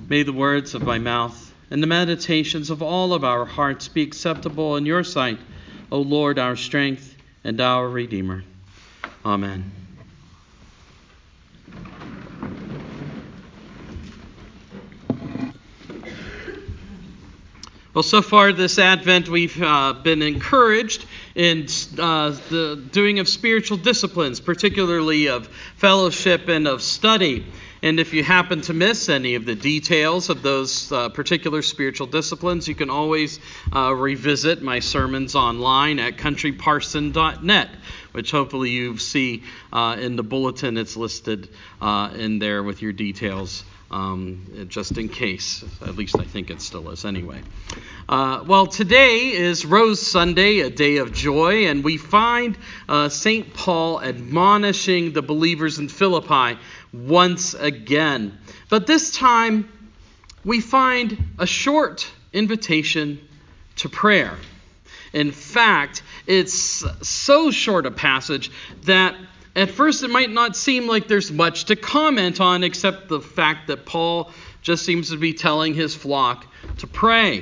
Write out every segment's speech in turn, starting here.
May the words of my mouth and the meditations of all of our hearts be acceptable in your sight, O Lord, our strength and our Redeemer. Amen. Well, so far this Advent, we've been encouraged in the doing of spiritual disciplines, particularly of fellowship and of study. And if you happen to miss any of the details of those particular spiritual disciplines, you can always revisit my sermons online at countryparson.net, which hopefully you see in the bulletin. It's listed in there with your details. Just in case. At least I think it still is anyway. Well, today is Rose Sunday, a day of joy, and we find St. Paul admonishing the believers in Philippi once again. But this time, we find a short invitation to prayer. In fact, it's so short a passage that at first, it might not seem like there's much to comment on except the fact that Paul just seems to be telling his flock to pray.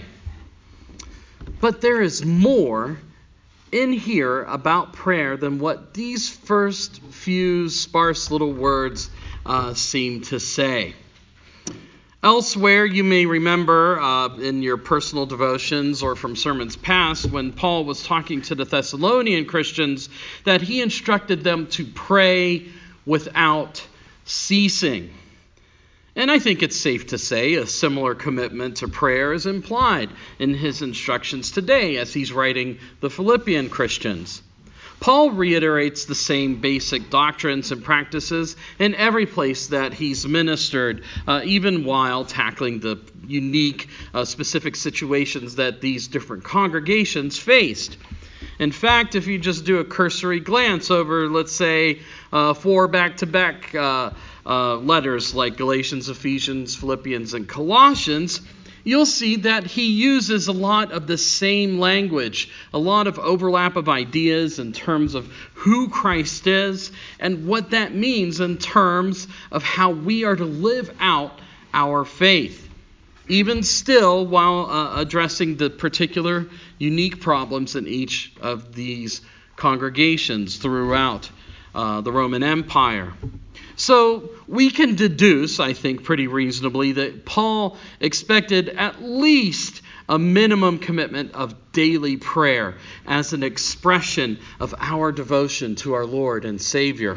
But there is more in here about prayer than what these first few sparse little words seem to say. Elsewhere, you may remember in your personal devotions or from sermons past when Paul was talking to the Thessalonian Christians that he instructed them to pray without ceasing. And I think it's safe to say a similar commitment to prayer is implied in his instructions today as he's writing the Philippian Christians. Paul reiterates the same basic doctrines and practices in every place that he's ministered, even while tackling the unique, specific situations that these different congregations faced. In fact, if you just do a cursory glance over, let's say, 4 back-to-back letters like Galatians, Ephesians, Philippians, and Colossians, you'll see that he uses a lot of the same language, a lot of overlap of ideas in terms of who Christ is and what that means in terms of how we are to live out our faith, even still while addressing the particular unique problems in each of these congregations throughout the Roman Empire. So we can deduce, I think pretty reasonably, that Paul expected at least a minimum commitment of daily prayer as an expression of our devotion to our Lord and Savior.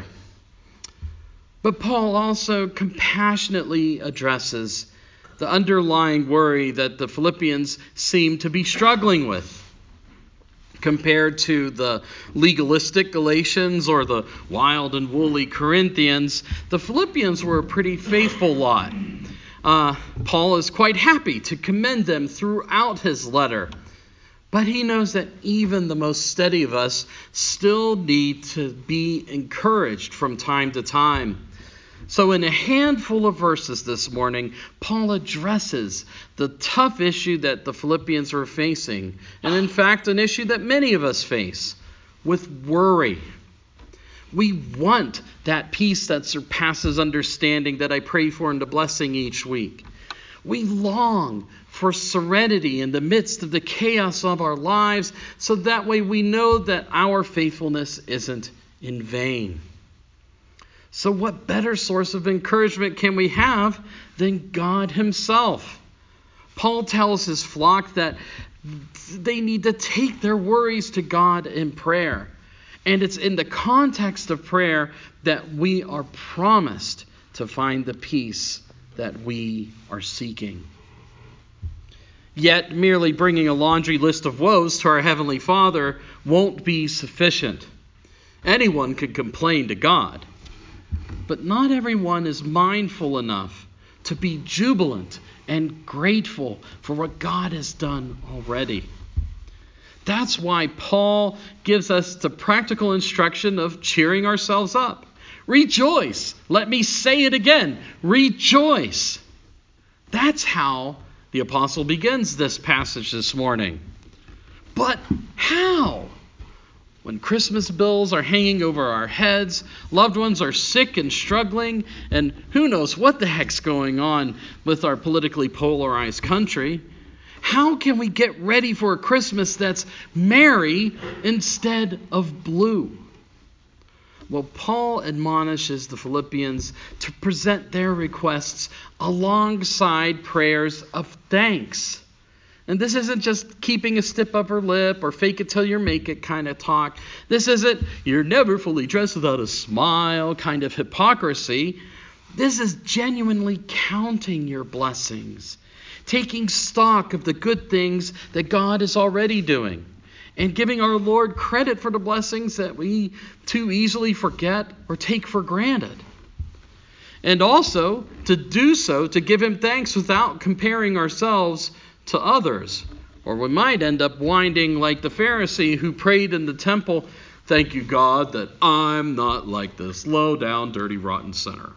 But Paul also compassionately addresses the underlying worry that the Philippians seem to be struggling with. Compared to the legalistic Galatians or the wild and woolly Corinthians, the Philippians were a pretty faithful lot. Paul is quite happy to commend them throughout his letter. But he knows that even the most steady of us still need to be encouraged from time to time. So in a handful of verses this morning, Paul addresses the tough issue that the Philippians were facing, and in fact, an issue that many of us face, with worry. We want that peace that surpasses understanding that I pray for in the blessing each week. We long for serenity in the midst of the chaos of our lives, so that way we know that our faithfulness isn't in vain. So what better source of encouragement can we have than God himself? Paul tells his flock that they need to take their worries to God in prayer. And it's in the context of prayer that we are promised to find the peace that we are seeking. Yet merely bringing a laundry list of woes to our Heavenly Father won't be sufficient. Anyone could complain to God. But not everyone is mindful enough to be jubilant and grateful for what God has done already. That's why Paul gives us the practical instruction of cheering ourselves up. Rejoice. Let me say it again. Rejoice. That's how the apostle begins this passage this morning. But how? when Christmas bills are hanging over our heads, loved ones are sick and struggling, and who knows what the heck's going on with our politically polarized country. How can we get ready for a Christmas that's merry instead of blue? Well, Paul admonishes the Philippians to present their requests alongside prayers of thanks. And this isn't just keeping a stiff upper lip or fake it till you make it kind of talk. This isn't you're never fully dressed without a smile kind of hypocrisy. This is genuinely counting your blessings, taking stock of the good things that God is already doing, and giving our Lord credit for the blessings that we too easily forget or take for granted. And also to do so, to give Him thanks without comparing ourselves to others. Or we might end up whining like the Pharisee who prayed in the temple, "Thank you, God, that I'm not like this low down, dirty, rotten sinner."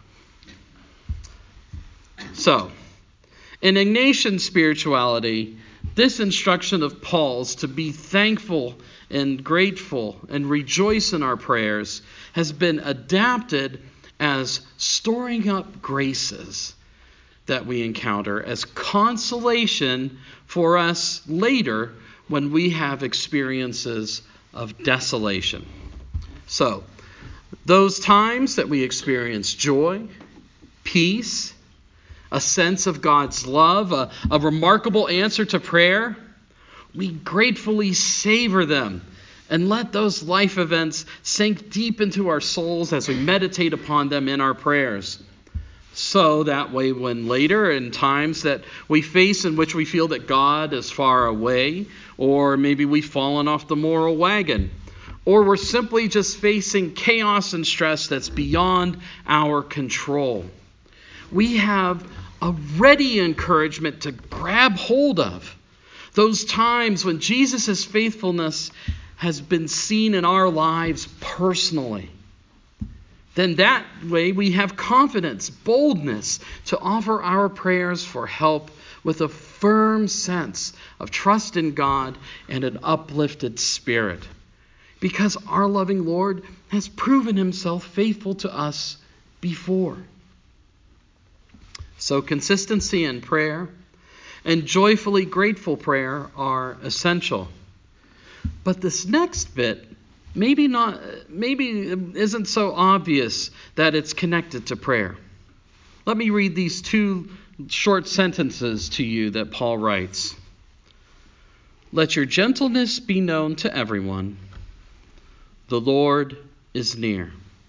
So, in Ignatian spirituality, this instruction of Paul's to be thankful and grateful and rejoice in our prayers has been adapted as storing up graces that we encounter as consolation for us later when we have experiences of desolation. So, those times that we experience joy, peace, a sense of God's love, a remarkable answer to prayer, we gratefully savor them and let those life events sink deep into our souls as we meditate upon them in our prayers. So that way when later in times that we face in which we feel that God is far away, or maybe we've fallen off the moral wagon, or we're simply just facing chaos and stress that's beyond our control, we have a ready encouragement to grab hold of. Those times when Jesus' faithfulness has been seen in our lives personally. Then that way we have confidence, boldness to offer our prayers for help with a firm sense of trust in God and an uplifted spirit. Because our loving Lord has proven Himself faithful to us before. So consistency in prayer and joyfully grateful prayer are essential. But this next bit maybe isn't so obvious that it's connected to prayer. Let me read these two short sentences to you that Paul writes. Let your gentleness be known to everyone. The Lord is near.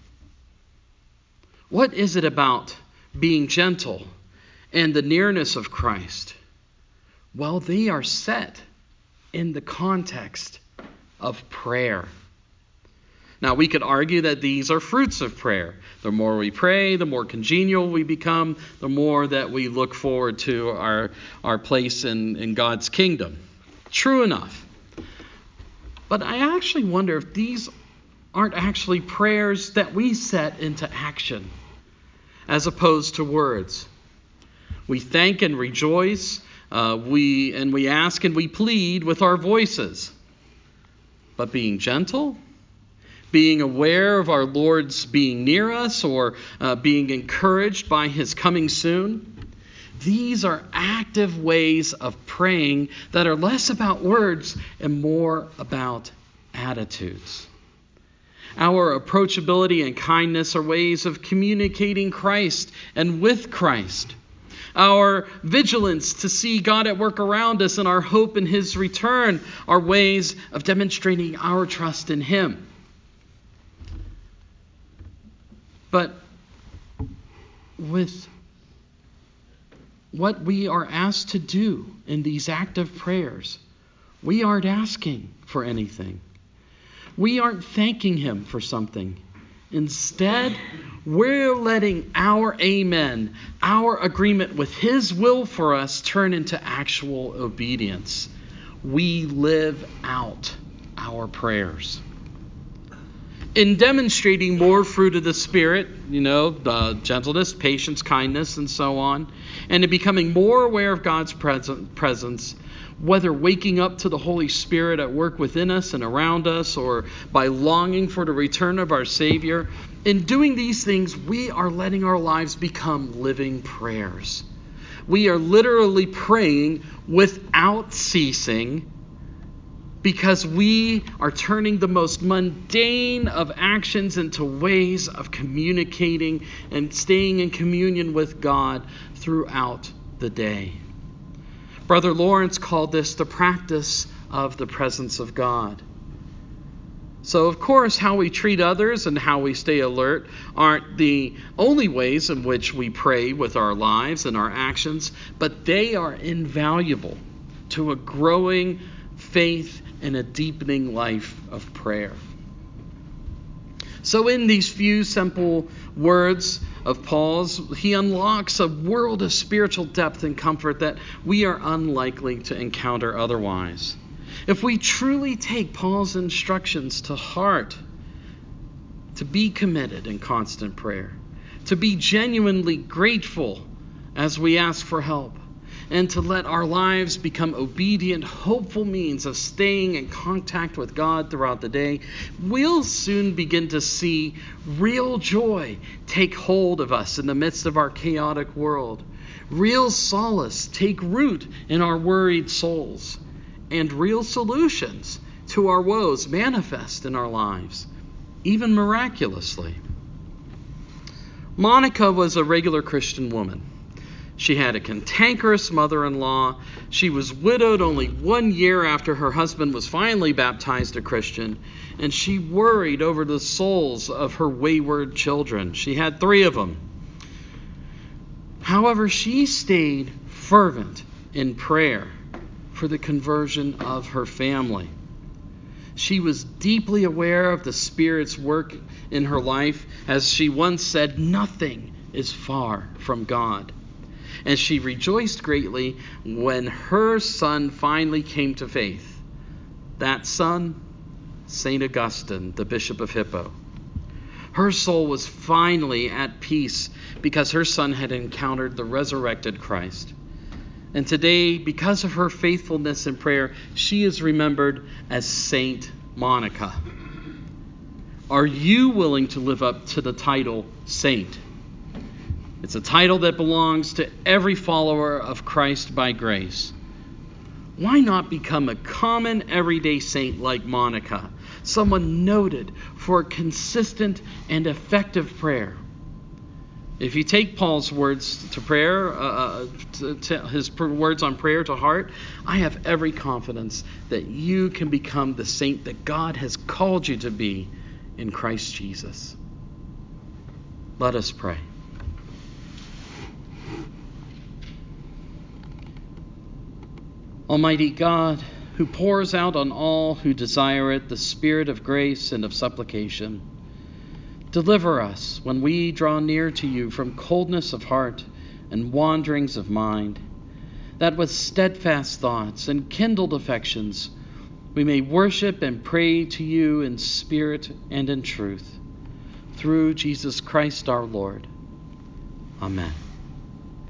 What is it about being gentle and the nearness of Christ? Well, they are set in the context of prayer. Now, we could argue that these are fruits of prayer. The more we pray, the more congenial we become, the more that we look forward to our place in God's kingdom. True enough. But I actually wonder if these aren't actually prayers that we set into action as opposed to words. We thank and rejoice, we ask and we plead with our voices. But being gentle, being aware of our Lord's being near us or being encouraged by His coming soon, these are active ways of praying that are less about words and more about attitudes. Our approachability and kindness are ways of communicating Christ and with Christ. Our vigilance to see God at work around us and our hope in His return are ways of demonstrating our trust in Him. But with what we are asked to do in these active prayers, we aren't asking for anything. We aren't thanking Him for something. Instead, we're letting our amen, our agreement with His will for us, turn into actual obedience. We live out our prayers. in demonstrating more fruit of the Spirit, gentleness, patience, kindness, and so on, and in becoming more aware of God's presence, whether waking up to the Holy Spirit at work within us and around us, or by longing for the return of our Savior, in doing these things, we are letting our lives become living prayers. We are literally praying without ceasing, because we are turning the most mundane of actions into ways of communicating and staying in communion with God throughout the day. Brother Lawrence called this the practice of the presence of God. So, of course, how we treat others and how we stay alert aren't the only ways in which we pray with our lives and our actions, but they are invaluable to a growing faith and a deepening life of prayer. So in these few simple words of Paul's, he unlocks a world of spiritual depth and comfort that we are unlikely to encounter otherwise. If we truly take Paul's instructions to heart, to be committed in constant prayer, to be genuinely grateful as we ask for help, and to let our lives become obedient, hopeful means of staying in contact with God throughout the day, we'll soon begin to see real joy take hold of us in the midst of our chaotic world. Real solace take root in our worried souls. And real solutions to our woes manifest in our lives, even miraculously. Monica was a regular Christian woman. She had a cantankerous mother-in-law. She was widowed only 1 year after her husband was finally baptized a Christian, and she worried over the souls of her wayward children. She had 3 of them. However, she stayed fervent in prayer for the conversion of her family. She was deeply aware of the Spirit's work in her life. As she once said, nothing is far from God. And she rejoiced greatly when her son finally came to faith. That son, St. Augustine, the Bishop of Hippo. Her soul was finally at peace because her son had encountered the resurrected Christ. And today, because of her faithfulness in prayer, she is remembered as Saint Monica. Are you willing to live up to the title Saint? It's a title that belongs to every follower of Christ by grace. Why not become a common everyday saint like Monica, someone noted for consistent and effective prayer? If you take Paul's words to prayer, his words on prayer to heart, I have every confidence that you can become the saint that God has called you to be in Christ Jesus. Let us pray. Almighty God, who pours out on all who desire it the spirit of grace and of supplication, deliver us when we draw near to you from coldness of heart and wanderings of mind, that with steadfast thoughts and kindled affections we may worship and pray to you in spirit and in truth. Through Jesus Christ our Lord. Amen.